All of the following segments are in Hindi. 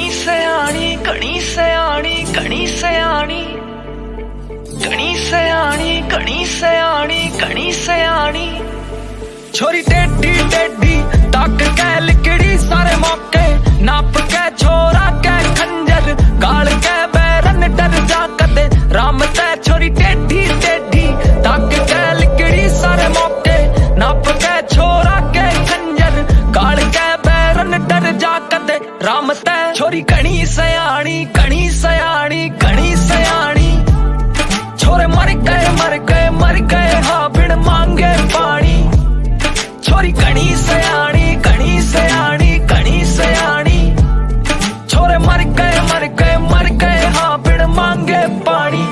घनी सयानी घनी सयानी घनी सयानी घनी सयानी घनी सयानी घनी सयानी छोरी टेढ़ी टेढ़ी ताक के लिकड़ी सारे मौके नाप के छोरा के खंजर गाल के बैरन डर जा कदे राम ते छोरी टेढ़ी टेढ़ी ताक के लिकड़ी सारे मौके नाप के छोरा के खंजर गाल के बैरन डर जा कदे राम ते छोरी घनी सयानी घनी सयानी घनी सयानी छोरे मर गए हाँ बिन मांगे पानी छोरी घनी सयानी घनी सयानी घनी सयानी छोरे मर गए हाँ बिन मांगे पानी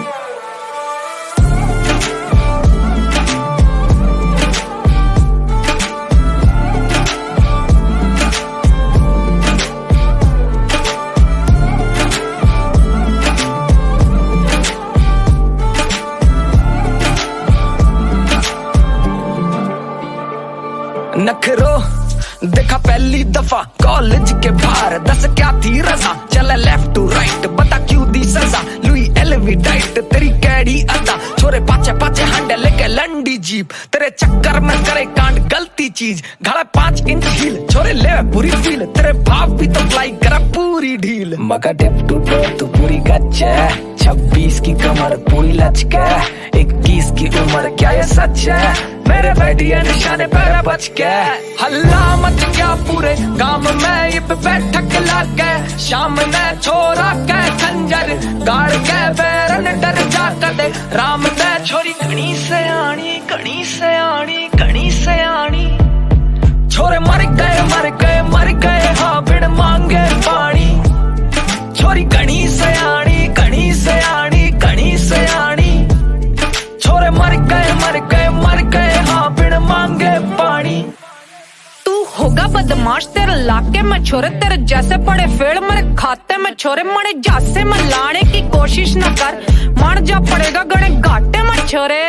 नखरो देखा पहली दफा कॉलेज के बाहर दस क्या थी रजा चला लेफ्ट टू राइट बता क्यों दी सजा लुई एलवी डाइट तेरी कैडी अदा छोरे पाचे पाचे हांडे लेके लंडी जीप तेरे चक्कर में करे कांड गलती चीज घड़ा 5 इंच हील छोरे ले पूरी फील तेरे बाप भी तो फ्लाई करा पूरी ढील मगा टेप टू डोर तू पूरी गच्चे 26 की कमर पूरी लचके 21 की उम्र क्या ये सच है मेरे बैठिए निशाने पैर बच के हल्ला मच गया पूरे गांव में ये बैठक लग गए शाम ने छोरा के खंजर गाड़ के बैरन डर जा कदे राम ने छोरी घनी सयानी घनी सयानी घनी सयानी छोरे मर गए हाँ बिन मांगे पानी छोरी घनी सयानी घनी सयानी घनी सयानी छोरे मर गए हाँ बिन मांगे पानी तू होगा बदमाश तेरे लाके में छोरे तेरे जैसे पड़े फेड़ मेरे खाते में छोरे मरे जासे में लाने की कोशिश न कर मर जा पड़ेगा गड़े घाटे में छोरे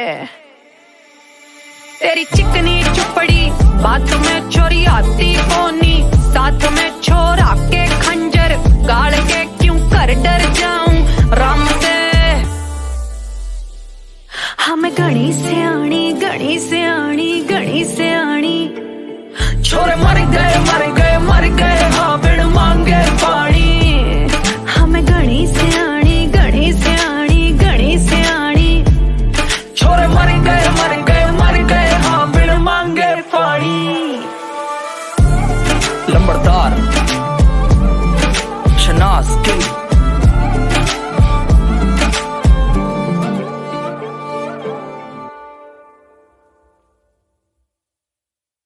तेरी चिकनी चुपड़ी बात में छोरी आती कोनी साथ में छोरा के खंजर गाड़ के क्यों कर डर जाऊं राम दे हमें घनी सयानी घनी सयानी घनी सयानी छोरे मर गए हाँ